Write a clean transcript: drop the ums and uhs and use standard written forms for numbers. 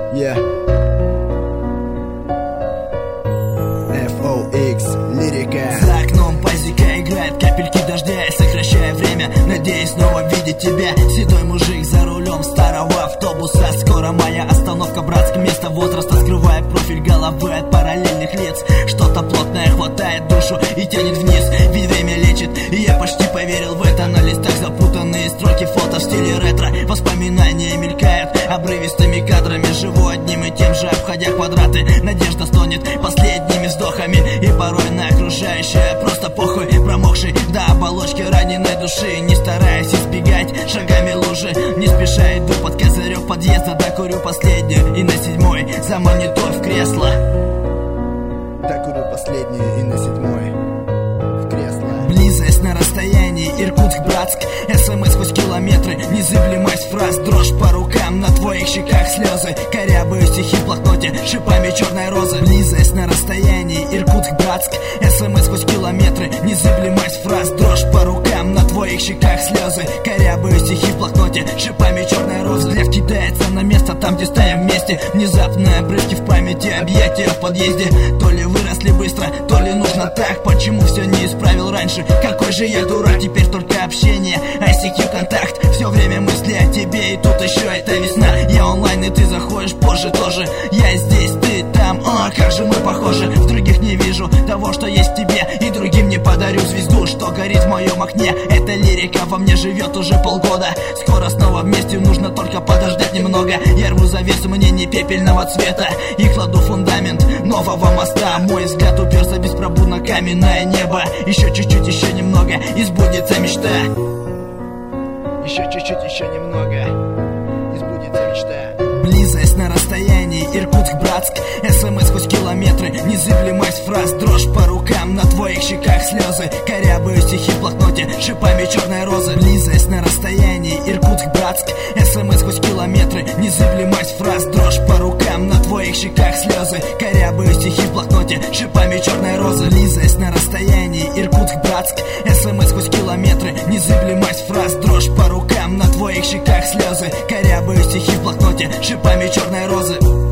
Yeah. FOX, лирика. За окном пазика играет капельки дождя, я сокращаю время, надеюсь снова видеть тебя. Седой мужик за рулем старого автобуса. Скоро моя остановка, братское место возраста. Скрывая профиль головы от параллельных лиц. Что-то плотное хватает душу и тянет вниз, ведь время лечит, и я почти поверил в это. На листах запутанные строки, фото в стиле ретро. Воспоминания мелькают обрывистыми кадрами. Живу одним и тем же, обходя квадраты. Надежда стонет последними вздохами, и порой на окружающее просто похуй. Промокший до оболочки раненой души, не стараясь избегать шагами лужи. Не спеша иду под козырек подъезда, докурю последнюю и на седьмой за монитор в кресло. Докурю последнюю и на седьмой в кресло. Близость на расстоянии, Иркутск-Братск. СМС сквозь километры, незыблемость фраз. Дрожь по рукам, на твоих щеках слезы. Корябаю стихи в блокноте шипами черной розы. Близость на расстоянии, Иркутск-Братск. СМС сквозь километры, незыблемость фраз. Дрожь по рукам, на твоих щеках слезы. Корябаю стихи в блокноте шипами черной розы. Взгляд кидается на место, там где стоим вместе. Внезапные обрывки в памяти, объятия в подъезде. То ли выросли быстро, то ли нужно так. Почему все не исправил раньше? Какой же я дурак, теперь только общение, ICQ, контакт. Все время мысли о тебе, и тут еще эта весна. Я онлайн, и ты заходишь позже тоже. Я здесь, ты там, о, как же мы похожи. В других не вижу того, что есть в тебе, и другим не подарю звезду, что горит в моем окне. Эта лирика во мне живет уже полгода. Скоро снова вместе, нужно только подождать немного. Я рву завесу, мне не пепельного цвета, и кладу фундамент нового моста. Мой взгляд уперся беспробудно каменное небо. Еще чуть-чуть, еще немного, и сбудется мечта. Еще чуть-чуть, еще немного, и сбудется мечта. Близость на расстоянии, Иркутск-Братск. СМС сквозь километры, незыблемость фраз. Дрожь по рукам, на твоих щеках слезы. Корябаю стихи в блокноте шипами черной розы. Близость на расстоянии, Иркутск-Братск. СМС сквозь километры, незыблемость фраз. Дрожь по рукам, на твоих щеках слезы. Корябаю стихи в блокноте шипами черной розы. Близость на расстоянии, Иркутск-Братск. СМС сквозь километры, незыблемость фраз. Дрожь по рукам, на твоих щеках слезы. Корябаю стихи в блокноте шипами черной розы.